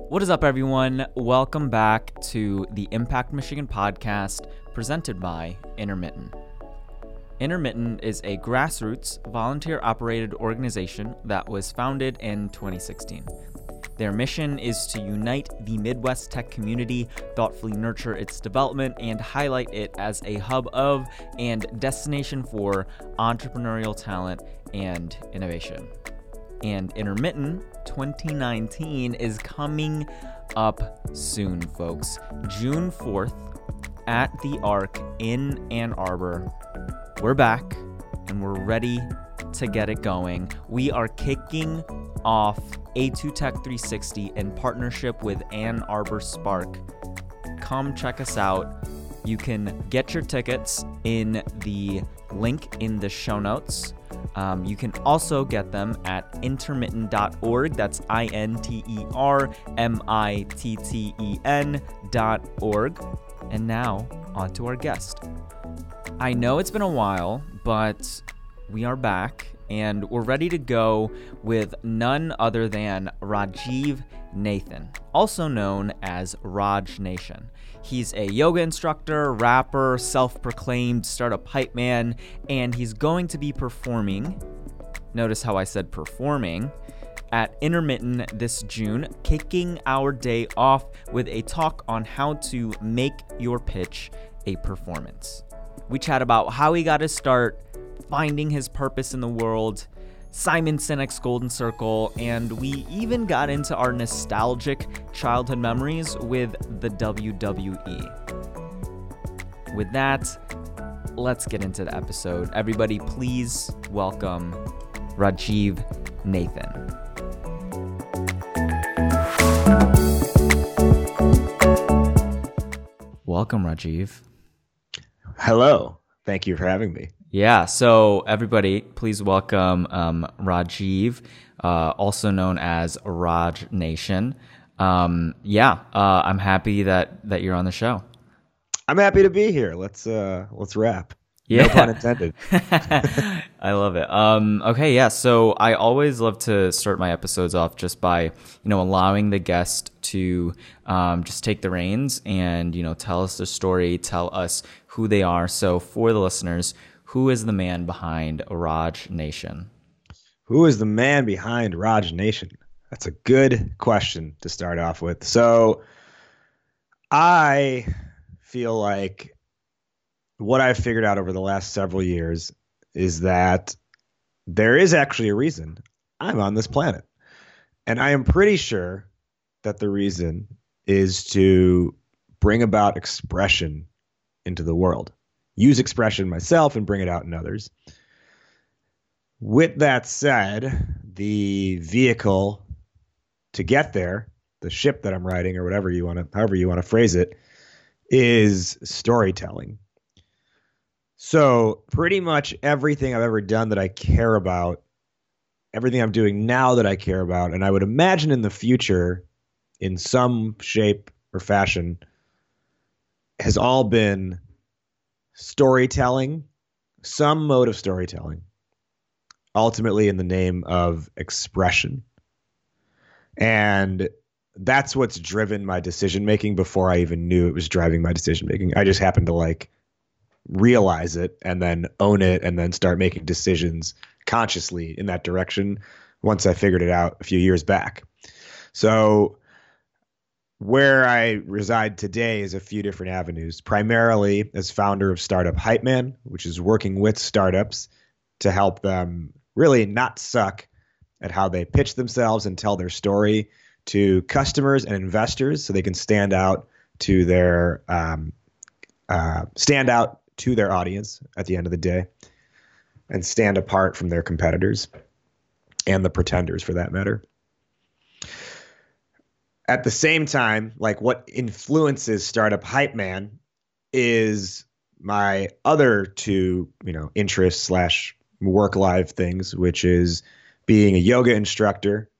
What is up, everyone? Welcome back to the Impact Michigan podcast presented by Intermittent. Intermittent is a grassroots, volunteer-operated organization that was founded in 2016. Their mission is to unite the Midwest tech community, thoughtfully nurture its development, and highlight it as a hub of and destination for entrepreneurial talent and innovation. And Intermittent 2019 is coming up soon, folks. June 4th at the Arc in Ann Arbor. We're back and we're ready to get it going. We are kicking off A2 Tech 360 in partnership with Ann Arbor Spark. Come check us out. You can get your tickets in the link in the show notes. You can also get them at intermittent.org. That's intermittenten.org. And now, on to our guest. I know it's been a while, but we are back, and we're ready to go with none other than Rajiv Nathan, also known as Raj Nation. He's a yoga instructor, rapper, self-proclaimed startup hype man, and he's going to be performing, notice how I said performing, at Intermittent this June, kicking our day off with a talk on how to make your pitch a performance. We chat about how he got his start, finding his purpose in the world, Simon Sinek's Golden Circle, and we even got into our nostalgic childhood memories with the WWE. With that, let's get into the episode. Everybody, please welcome Rajiv Nathan. Welcome, Rajiv. Hello. Thank you for having me. Yeah, so everybody, please welcome Rajiv, also known as Raj Nation. I'm happy that you're on the show. I'm happy to be here. Let's wrap. Yeah. No pun intended. I love it. Okay, yeah. So I always love to start my episodes off just by allowing the guest to just take the reins and tell us their story, tell us who they are. So for the listeners, who is the man behind Raj Nation? Who is the man behind Raj Nation? That's a good question to start off with. So I feel like what I've figured out over the last several years is that there is actually a reason I'm on this planet. And I am pretty sure that the reason is to bring about expression into the world. Use expression myself and bring it out in others. With that said, the vehicle to get there, the ship that I'm riding or however you want to phrase it, is storytelling. So pretty much everything I've ever done that I care about, everything I'm doing now that I care about, and I would imagine in the future, in some shape or fashion, has all been storytelling, some mode of storytelling, ultimately in the name of expression. And that's what's driven my decision making before I even knew it was driving my decision making. I just happened to realize it and then own it and then start making decisions consciously in that direction once I figured it out a few years back. So where I reside today is a few different avenues, primarily as founder of Startup Hype Man, which is working with startups to help them really not suck at how they pitch themselves and tell their story to customers and investors so they can stand out to their audience at the end of the day and stand apart from their competitors and the pretenders for that matter. At the same time, what influences Startup Hype Man is my other two, interests / work life things, which is being a yoga instructor,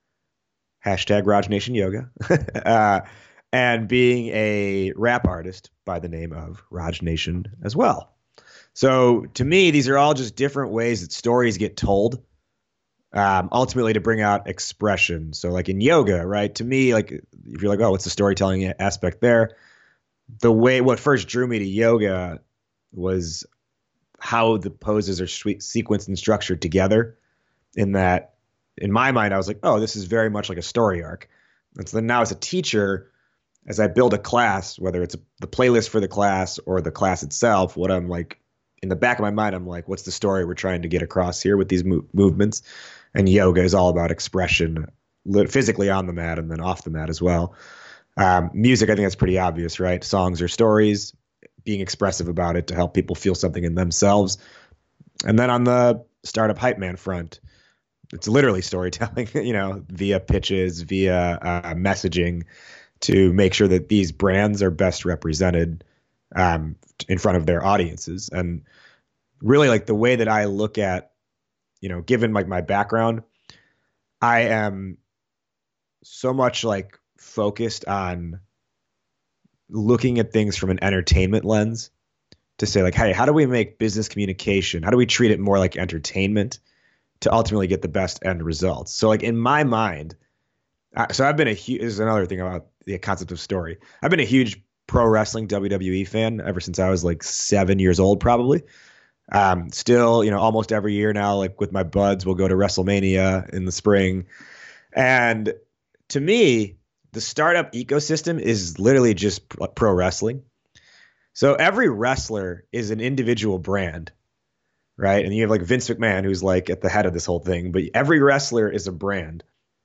#RajNationYoga, and being a rap artist by the name of Raj Nation as well. So to me, these are all just different ways that stories get told ultimately to bring out expression. So like in yoga, right? To me, like if you're like, oh, what's the storytelling aspect there? What first drew me to yoga was how the poses are sequenced and structured together. In that, in my mind, I was like, oh, this is very much like a story arc. And so then now as a teacher, as I build a class, whether it's the playlist for the class or the class itself, what I'm like in the back of my mind, I'm like, what's the story we're trying to get across here with these movements? And yoga is all about expression, physically on the mat and then off the mat as well. Music, I think that's pretty obvious, right? Songs are stories, being expressive about it to help people feel something in themselves. And then on the startup hype man front, it's literally storytelling, via pitches, via messaging to make sure that these brands are best represented in front of their audiences. And really like the way that I look at, given like my background, I am so much like focused on looking at things from an entertainment lens to say like, hey, how do we make business communication? How do we treat it more like entertainment to ultimately get the best end results? So like in my mind, so I've been this is another thing about the concept of story. I've been a huge pro wrestling WWE fan ever since I was like 7 years old, probably. Still, almost every year now, like with my buds, we'll go to WrestleMania in the spring. And to me, the startup ecosystem is literally just pro wrestling. So every wrestler is an individual brand, right? And you have like Vince McMahon, who's like at the head of this whole thing, but every wrestler is a brand.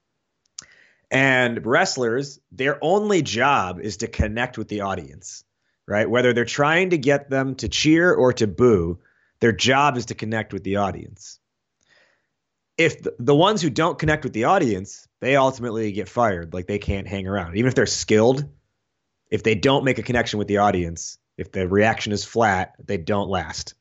And wrestlers, their only job is to connect with the audience, right? Whether they're trying to get them to cheer or to boo, their job is to connect with the audience. If the ones who don't connect with the audience, they ultimately get fired. Like they can't hang around. Even if they're skilled, if they don't make a connection with the audience, if the reaction is flat, they don't last.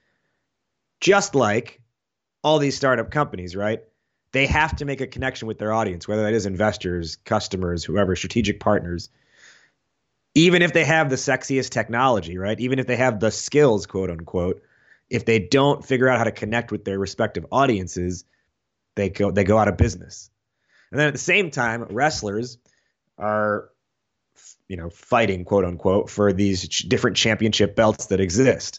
Just like all these startup companies, right? They have to make a connection with their audience, whether that is investors, customers, whoever, strategic partners. Even if they have the sexiest technology, right? Even if they have the skills, quote unquote, if they don't figure out how to connect with their respective audiences, they go out of business. And then at the same time, wrestlers are, fighting, quote unquote, for these different championship belts that exist.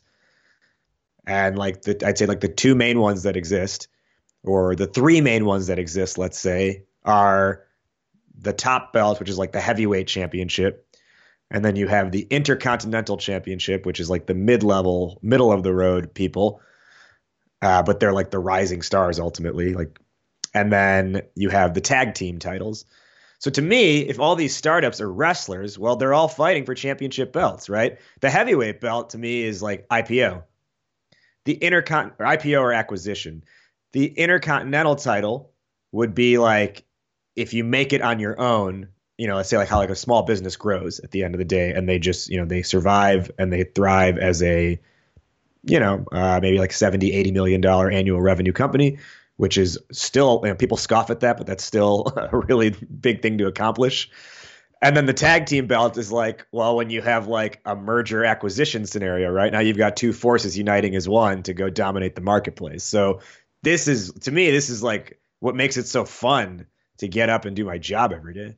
And like I'd say like the two main ones that exist, or the three main ones that exist, let's say, are the top belt, which is like the heavyweight championship. And then you have the Intercontinental Championship, which is like the mid-level, middle of the road people. But they're like the rising stars ultimately. And then you have the tag team titles. So to me, if all these startups are wrestlers, well, they're all fighting for championship belts, right? The heavyweight belt to me is like IPO. The IPO or acquisition. The Intercontinental title would be like if you make it on your own, let's say like how like a small business grows at the end of the day, and they just, they survive and they thrive as a, maybe like $70-80 million annual revenue company, which is still, people scoff at that, but that's still a really big thing to accomplish. And then the tag team belt is like, well, when you have like a merger acquisition scenario, right? Now you've got two forces uniting as one to go dominate the marketplace. So to me, this is like what makes it so fun to get up and do my job every day.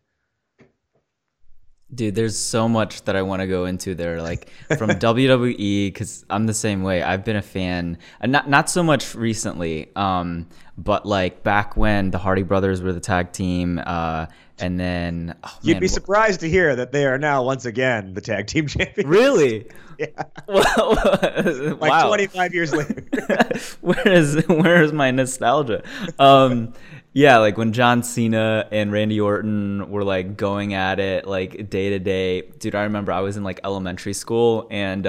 Dude, there's so much that I want to go into there, like from WWE, because I'm the same way. I've been a fan, and not so much recently, but like back when the Hardy Brothers were the tag team, and then you'd be surprised to hear that they are now once again the tag team champions. Really? Yeah. Like wow. 25 years later. Where is my nostalgia? Yeah, like when John Cena and Randy Orton were like going at it like day to day. Dude, I remember I was in like elementary school, and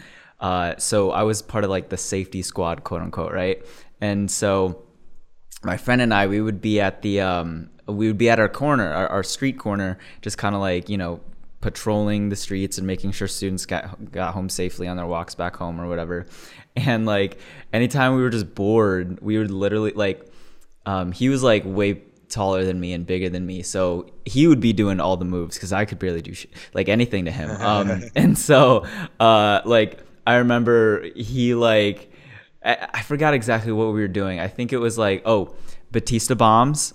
so I was part of like the safety squad, quote unquote, right? And so my friend and I, we would be at our corner, our street corner, just kind of like, patrolling the streets and making sure students got home safely on their walks back home or whatever. And like anytime we were just bored, we would literally like, he was like way taller than me and bigger than me, so he would be doing all the moves because I could barely do like anything to him. And so like I remember he like, I forgot exactly what we were doing. I think it was like, Batista bombs,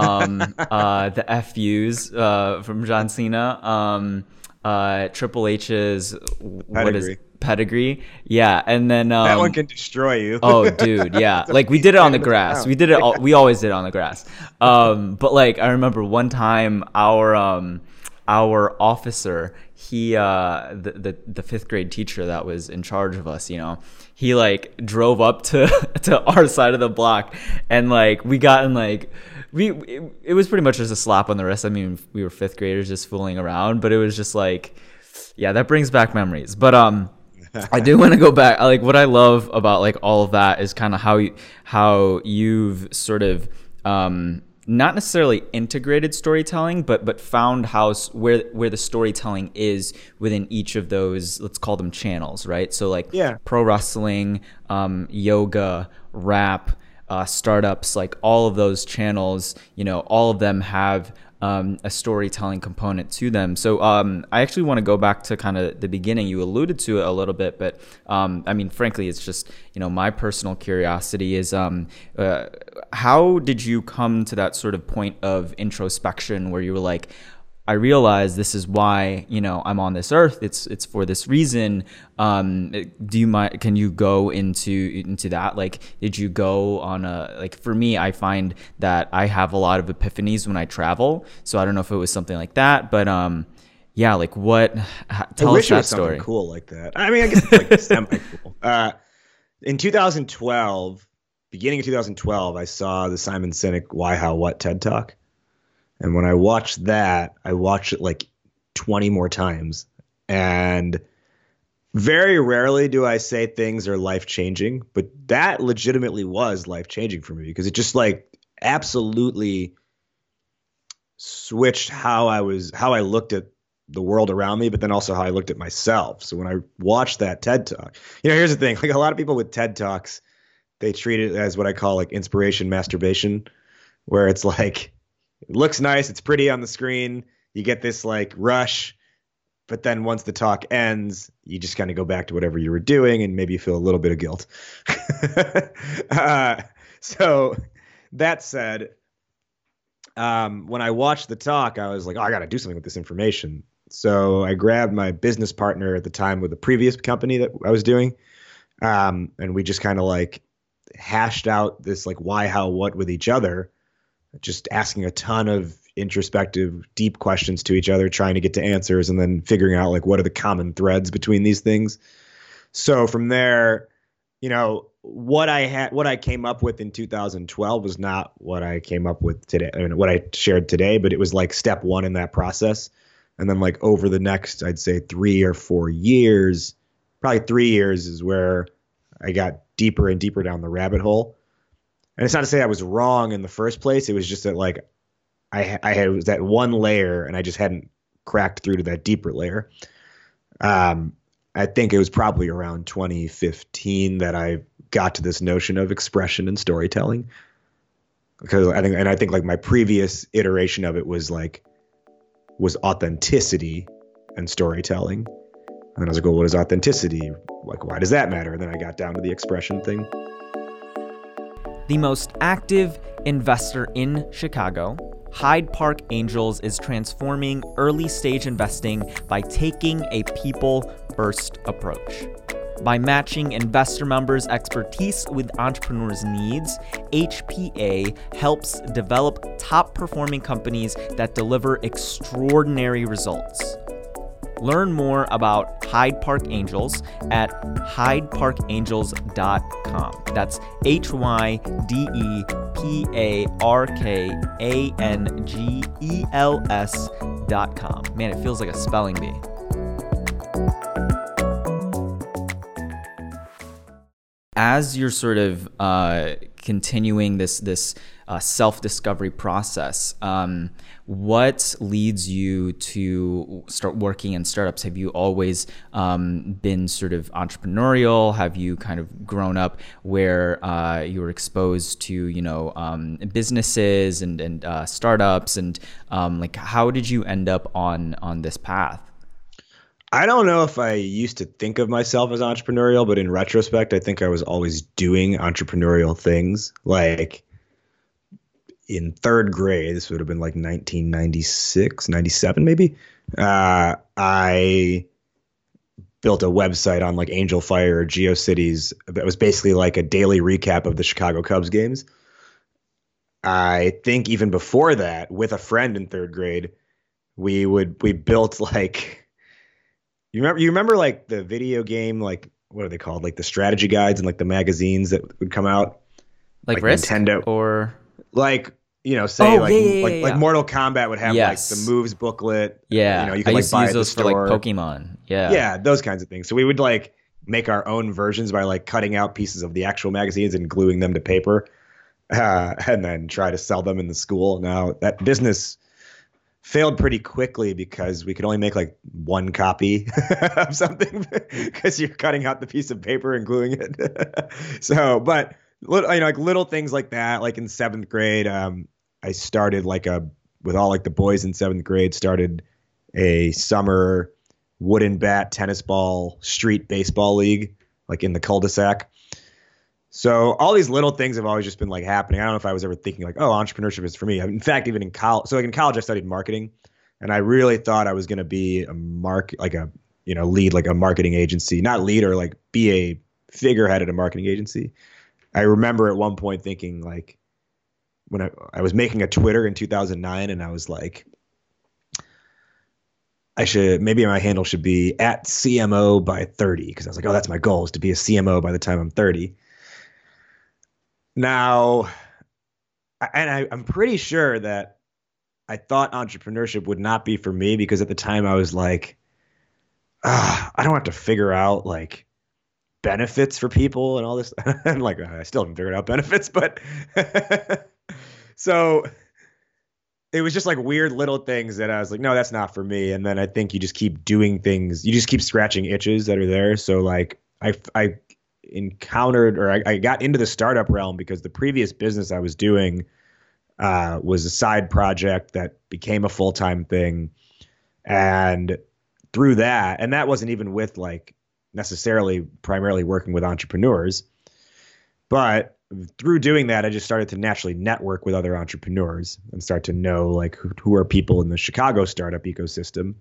the FUs from John Cena, Triple H's pedigree. Yeah, and then that one can destroy you. Oh, dude, yeah. Like we did it on the grass. We did it. We always did it on the grass. But like I remember one time our officer, he the fifth grade teacher that was in charge of us, he like drove up to our side of the block, and like we got in like it was pretty much just a slap on the wrist. I mean, we were fifth graders just fooling around, but it was just like, yeah, that brings back memories. But I do want to go back. Like what I love about like all of that is kind of how you've sort of not necessarily integrated storytelling, but found where the storytelling is within each of those, let's call them channels, right? So like pro wrestling, yoga, rap, startups, like all of those channels, all of them have a storytelling component to them. So I actually want to go back to kind of the beginning. You alluded to it a little bit, but I mean, frankly, it's just, my personal curiosity is how did you come to that sort of point of introspection where you were like, I realize this is why, I'm on this earth. It's for this reason. Can you go into that? Like, did you go on for me, I find that I have a lot of epiphanies when I travel. So I don't know if it was something like that, but, yeah, like tell us that story. Cool like that. I mean, I guess it's like semi-cool. In 2012, beginning of 2012, I saw the Simon Sinek Why, How, What TED Talk. And when I watched that, I watched it like 20 more times. And very rarely do I say things are life-changing, but that legitimately was life-changing for me because it just like absolutely switched how I looked at the world around me, but then also how I looked at myself. So when I watched that TED Talk, here's the thing, like a lot of people with TED Talks, they treat it as what I call like inspiration masturbation, where it's like, it looks nice. It's pretty on the screen. You get this like rush, but then once the talk ends, you just kind of go back to whatever you were doing and maybe you feel a little bit of guilt. So that said, when I watched the talk, I was like, oh, I got to do something with this information. So I grabbed my business partner at the time with the previous company that I was doing. And we just kind of like hashed out this like why, how, what with each other. Just asking a ton of introspective, deep questions to each other, trying to get to answers, and then figuring out like what are the common threads between these things. So from there, what I came up with in 2012 was not what I came up with today. I mean, what I shared today, but it was like step one in that process. And then like over the next, I'd say 3 or 4 years, probably 3 years is where I got deeper and deeper down the rabbit hole. And it's not to say I was wrong in the first place. It was just that like I was that one layer and I just hadn't cracked through to that deeper layer. I think it was probably around 2015 that I got to this notion of expression and storytelling. Because I think like my previous iteration of it was authenticity and storytelling. And I was like, well, what is authenticity? Like, why does that matter? And then I got down to the expression thing. The most active investor in Chicago, Hyde Park Angels is transforming early stage investing by taking a people-first approach. By matching investor members' expertise with entrepreneurs' needs, HPA helps develop top-performing companies that deliver extraordinary results. Learn more about Hyde Park Angels at hydeparkangels.com. That's HYDEPARKANGELS.com. Man, it feels like a spelling bee. As you're sort of continuing this self-discovery process, what leads you to start working in startups? Have you always been sort of entrepreneurial? Have you kind of grown up where you were exposed to businesses and startups, and like how did you end up on this path? I don't know if I used to think of myself as entrepreneurial, but in retrospect, I think I was always doing entrepreneurial things. Like in third grade, this would have been like 1996, 97 maybe. I built a website on like Angel Fire or GeoCities that was basically like a daily recap of the Chicago Cubs games. I think even before that, with a friend in third grade, we built like you remember like the video game, like what are they called? Like the strategy guides and like the magazines that would come out, Like like Risk Nintendo, or like say oh like yeah yeah yeah like yeah. Mortal Kombat would have like the Yes. moves booklet. Yeah. You I could like used to buy use at the those for like store. Pokemon. Yeah. Yeah, those kinds of things. So we would like make our own versions by like cutting out pieces of the actual magazines and gluing them to paper, and then try to sell them in the school. Now that business failed pretty quickly because we could only make like one copy of something because you're cutting out the piece of paper and gluing it. So, but like little things like that, like in seventh grade, I started with all like the boys in seventh grade, started a summer wooden bat tennis ball street baseball league, like in the cul-de-sac. So all these little things have always just been like happening. I don't know if I was ever thinking like, oh, entrepreneurship is for me. In fact, even in college, so like in college, I studied marketing, and I really thought I was going to be lead like a marketing agency, not lead or like be a figurehead at a marketing agency. I remember at one point thinking like when I was making a Twitter in 2009, and I was like, maybe my handle should be at CMO by 30, because I was like, oh, that's my goal, is to be a CMO by the time I'm 30. Now, I'm pretty sure that I thought entrepreneurship would not be for me because at the time I was like, I don't have to figure out like benefits for people and all this. And like, I still haven't figured out benefits, but so it was just like weird little things that I was like, no, that's not for me. And then I think you just keep doing things. You just keep scratching itches that are there. So like I encountered, or I got into the startup realm because the previous business I was doing was a side project that became a full-time thing. And through that, and that wasn't even with like necessarily primarily working with entrepreneurs, but through doing that, I just started to naturally network with other entrepreneurs and start to know like who are people in the Chicago startup ecosystem,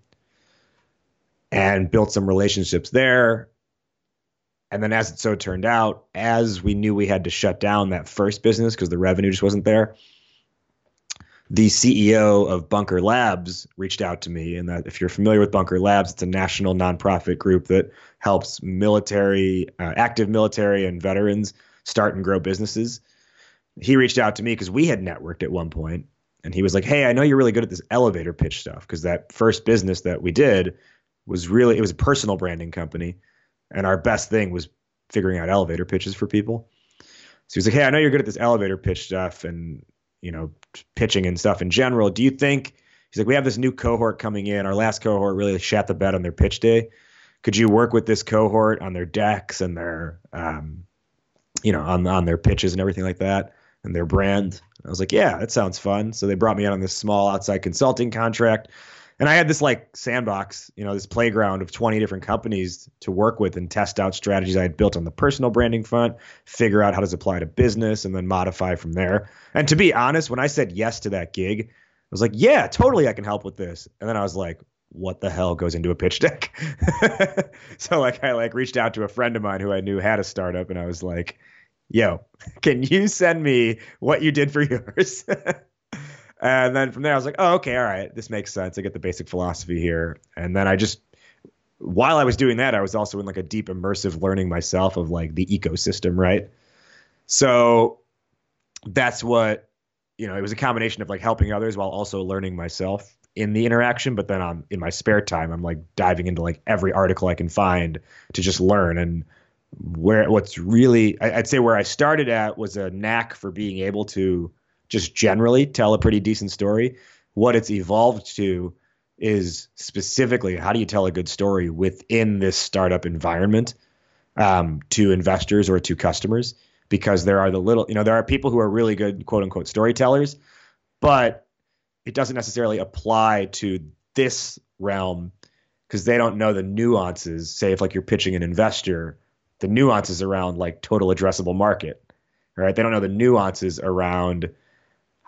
and built some relationships there. And then as it so turned out, as we knew we had to shut down that first business because the revenue just wasn't there, the CEO of Bunker Labs reached out to me. And that, if you're familiar with Bunker Labs, it's a national nonprofit group that helps active military and veterans start and grow businesses. He reached out to me because we had networked at one point, and he was like, hey, I know you're really good at this elevator pitch stuff, because that first business that we did it was a personal branding company. And our best thing was figuring out elevator pitches for people. So he was like, hey, I know you're good at this elevator pitch stuff and, pitching and stuff in general. Do you think, he's like, we have this new cohort coming in. Our last cohort really shat the bed on their pitch day. Could you work with this cohort on their decks and their, on their pitches and everything like that and their brand? I was like, yeah, that sounds fun. So they brought me in on this small outside consulting contract. And I had this like sandbox, this playground of 20 different companies to work with and test out strategies I had built on the personal branding front, figure out how does it apply to business, and then modify from there. And to be honest, when I said yes to that gig, I was like, yeah, totally, I can help with this. And then I was like, what the hell goes into a pitch deck? So like I like reached out to a friend of mine who I knew had a startup, and I was like, yo, can you send me what you did for yours? And then from there, I was like, oh, okay, all right, this makes sense. I get the basic philosophy here. And then while I was doing that, I was also in like a deep immersive learning myself of like the ecosystem, right? So that's what, it was a combination of like helping others while also learning myself in the interaction. But then in my spare time, I'm like diving into like every article I can find to just learn. And I'd say where I started at was a knack for being able to just generally tell a pretty decent story. What it's evolved to is specifically, how do you tell a good story within this startup environment to investors or to customers? Because there are there are people who are really good, quote unquote, storytellers, but it doesn't necessarily apply to this realm because they don't know the nuances. Say if like you're pitching an investor, the nuances around like total addressable market, right? They don't know the nuances around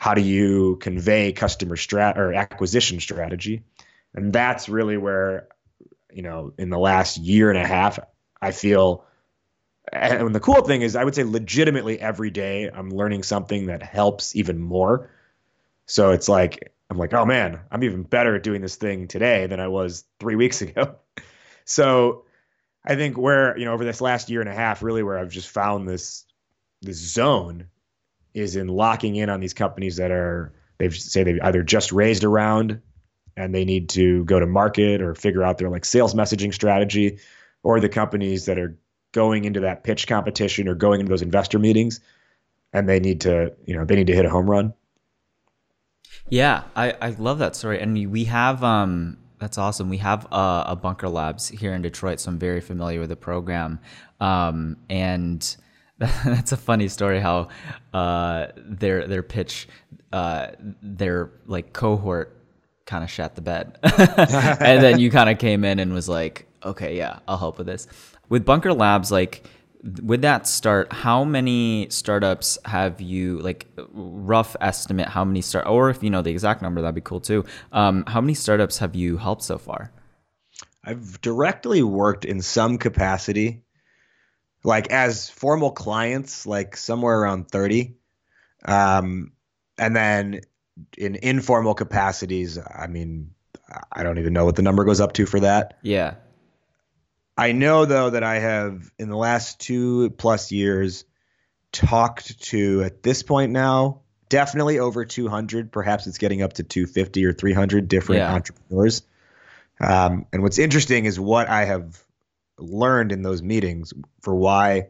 how do you convey customer or acquisition strategy? And that's really where, in the last year and a half, I feel. And the cool thing is, I would say legitimately every day I'm learning something that helps even more. So it's like, I'm like, oh man, I'm even better at doing this thing today than I was 3 weeks ago. So I think where, over this last year and a half, really where I've just found this zone is in locking in on these companies that they've either just raised a round and they need to go to market or figure out their like sales messaging strategy, or the companies that are going into that pitch competition or going into those investor meetings and they need to hit a home run. Yeah, I love that story. And we have, that's awesome. We have a Bunker Labs here in Detroit, so I'm very familiar with the program. And that's a funny story how their pitch, their like cohort kind of shat the bed. And then you kind of came in and was like, okay, yeah, I'll help with this. With Bunker Labs, like with that start, how many startups have you, like rough estimate, how many or if you know the exact number, that'd be cool too. How many startups have you helped so far? I've directly worked in some capacity, like as formal clients, like somewhere around 30. And then in informal capacities, I mean, I don't even know what the number goes up to for that. Yeah. I know though that I have in the last 2+ years talked to, at this point now, definitely over 200. Perhaps it's getting up to 250 or 300 different entrepreneurs. And what's interesting is what I have learned in those meetings for why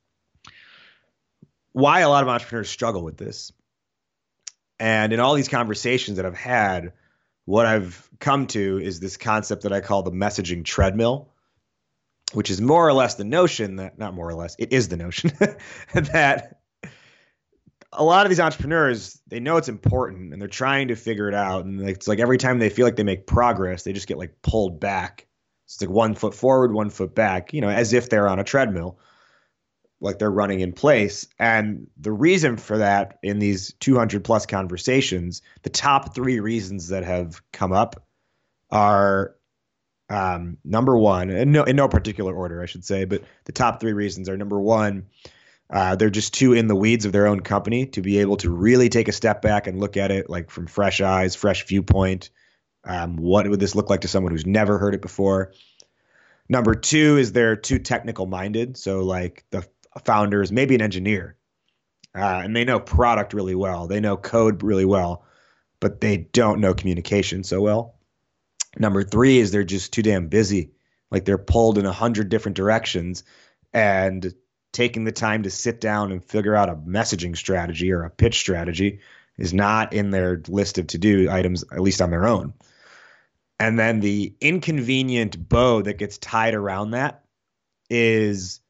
a lot of entrepreneurs struggle with this. And in all these conversations that I've had, what I've come to is this concept that I call the messaging treadmill, which is more or less the notion that, not more or less, it is the notion that a lot of these entrepreneurs, they know it's important and they're trying to figure it out. And it's like every time they feel like they make progress, they just get like pulled back. It's like 1 foot forward, 1 foot back, as if they're on a treadmill, like they're running in place. And the reason for that in these 200+ conversations, the top 3 reasons that have come up are number one, in no particular order, I should say, but the top 3 reasons are: number one, they're just too in the weeds of their own company to be able to really take a step back and look at it like from fresh eyes, fresh viewpoint. What would this look like to someone who's never heard it before? Number 2 is they're too technical minded. So like the founder is maybe an engineer, and they know product really well. They know code really well, but they don't know communication so well. Number 3 is they're just too damn busy. Like they're pulled in 100 different directions, and taking the time to sit down and figure out a messaging strategy or a pitch strategy is not in their list of to-do items, at least on their own. And then the inconvenient bow that gets tied around that is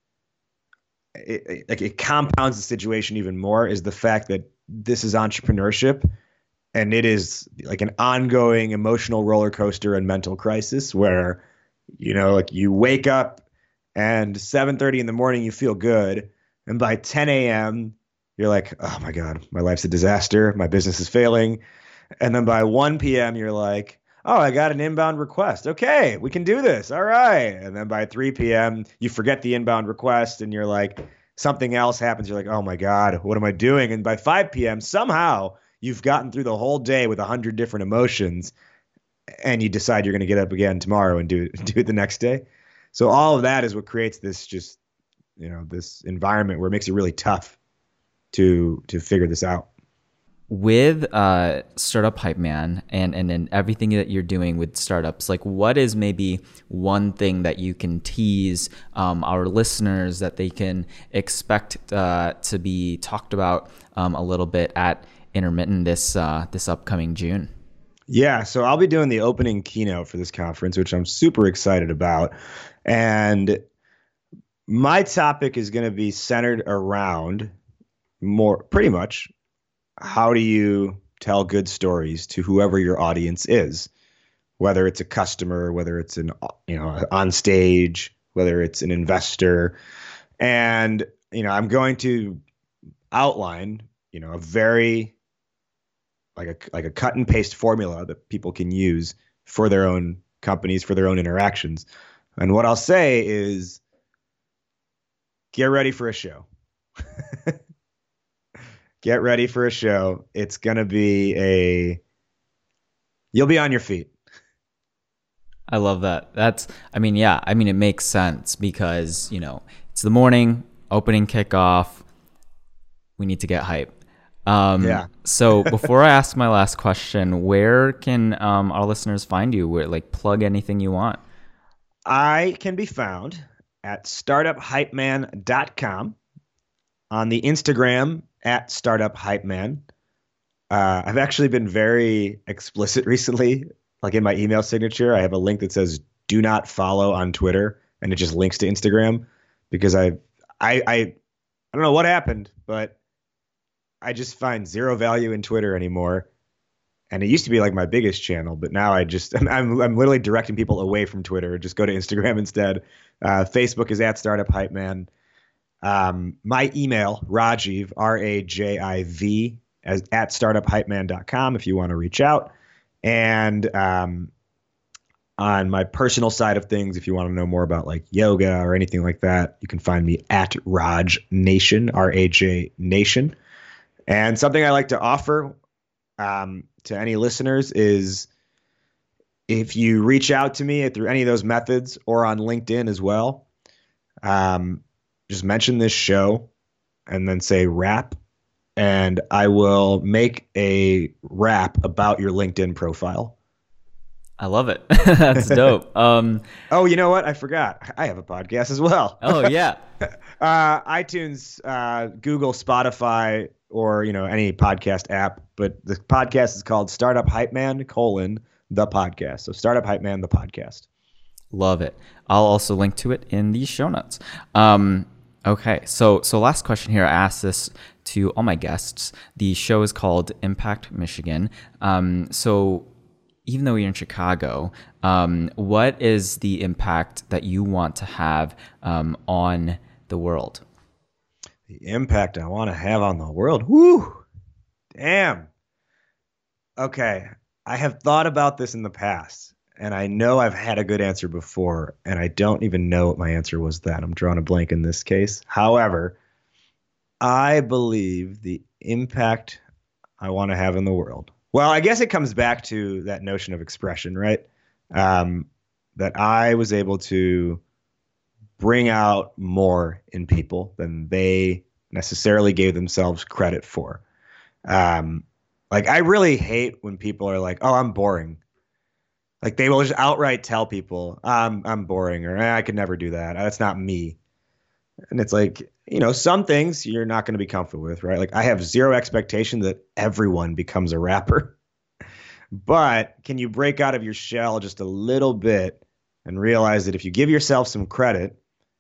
it compounds the situation even more, is the fact that this is entrepreneurship. And it is like an ongoing emotional roller coaster and mental crisis where, like you wake up and 7:30 in the morning, you feel good. And by 10 a.m., you're like, oh my God, my life's a disaster. My business is failing. And then by 1 p.m., you're like, oh, I got an inbound request. Okay, we can do this. All right. And then by 3 p.m., you forget the inbound request and you're like, something else happens. You're like, oh my God, what am I doing? And by 5 p.m., somehow you've gotten through the whole day with 100 different emotions, and you decide you're going to get up again tomorrow and do it the next day. So all of that is what creates this just, this environment where it makes it really tough to figure this out. With Startup Hype Man and everything that you're doing with startups, like what is maybe one thing that you can tease our listeners that they can expect to be talked about a little bit at Intermittent this upcoming June? Yeah, so I'll be doing the opening keynote for this conference, which I'm super excited about. And my topic is going to be centered around pretty much, how do you tell good stories to whoever your audience is, whether it's a customer, whether it's an on stage, whether it's an investor. And I'm going to outline a very like a cut and paste formula that people can use for their own companies, for their own interactions. And what I'll say is, get ready for a show. Get ready for a show. It's going to be you'll be on your feet. I love that. It makes sense because, it's the morning, opening kickoff. We need to get hype. Yeah. So before I ask my last question, where can our listeners find you? Plug anything you want. I can be found at startuphypeman.com, on the Instagram at startuphypeman. I've actually been very explicit recently. Like in my email signature, I have a link that says "Do not follow" on Twitter, and it just links to Instagram because I don't know what happened, but I just find zero value in Twitter anymore. And it used to be like my biggest channel, but now I'm literally directing people away from Twitter. Just go to Instagram instead. Facebook is at startuphypeman. My email, Rajiv, RAJIV, at startuphypeman.com if you want to reach out. And on my personal side of things, if you want to know more about like yoga or anything like that, you can find me at Raj Nation, RAJ Nation. And something I like to offer to any listeners is, if you reach out to me through any of those methods or on LinkedIn as well, just mention this show and then say rap, and I will make a rap about your LinkedIn profile. I love it. That's dope. Oh, you know what? I forgot. I have a podcast as well. Oh, yeah. iTunes, Google, Spotify, or any podcast app. But the podcast is called Startup Hype Man, the podcast. So Startup Hype Man, the podcast. Love it. I'll also link to it in the show notes. Okay, so last question here. I asked this to all my guests. The show is called Impact Michigan. So even though you're in Chicago, what is the impact that you want to have on the world? The impact I want to have on the world? Woo! Damn. Okay, I have thought about this in the past, and I know I've had a good answer before, and I don't even know what my answer was then. I'm drawing a blank in this case. However, I believe the impact I want to have in the world. Well, I guess it comes back to that notion of expression, right? That I was able to bring out more in people than they necessarily gave themselves credit for. Like, I really hate when people are like, "Oh, I'm boring." Like, they will just outright tell people, I'm boring, or I could never do that. That's not me. And it's like, some things you're not going to be comfortable with, right? Like, I have zero expectation that everyone becomes a rapper. But can you break out of your shell just a little bit and realize that if you give yourself some credit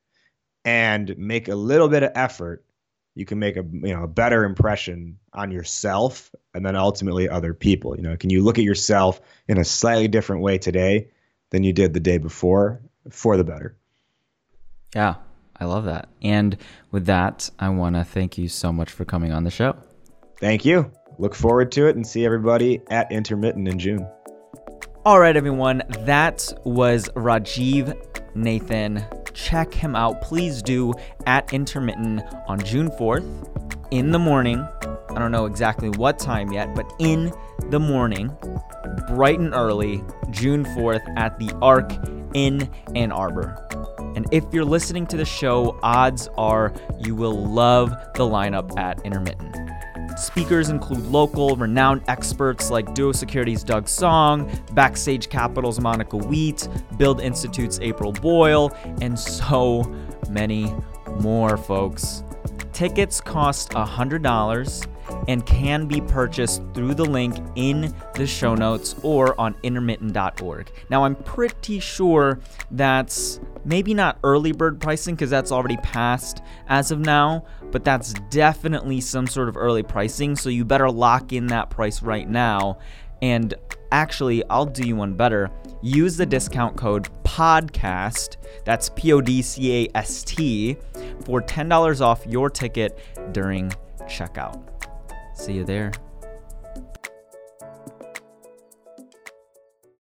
and make a little bit of effort, you can make a better impression on yourself and then ultimately other people. Can you look at yourself in a slightly different way today than you did the day before, for the better? Yeah, I love that. And with that, I want to thank you so much for coming on the show. Thank you. Look forward to it, and see everybody at Intermittent in June. All right, everyone. That was Rajiv Nathan. Check him out. Please do, at Intermittent on June 4th in the morning. I don't know exactly what time yet, but in the morning, bright and early, June 4th at the Arc in Ann Arbor. And if you're listening to the show, odds are you will love the lineup at Intermittent. Speakers include local, renowned experts like Duo Security's Doug Song, Backstage Capital's Monica Wheat, Build Institute's April Boyle, and so many more, folks. Tickets cost $100 and can be purchased through the link in the show notes or on intermittent.org. Now, I'm pretty sure that's maybe not early bird pricing because that's already passed as of now, but that's definitely some sort of early pricing, so you better lock in that price right now. And actually, I'll do you one better. Use the discount code PODCAST, that's PODCAST, for $10 off your ticket during checkout. See you there.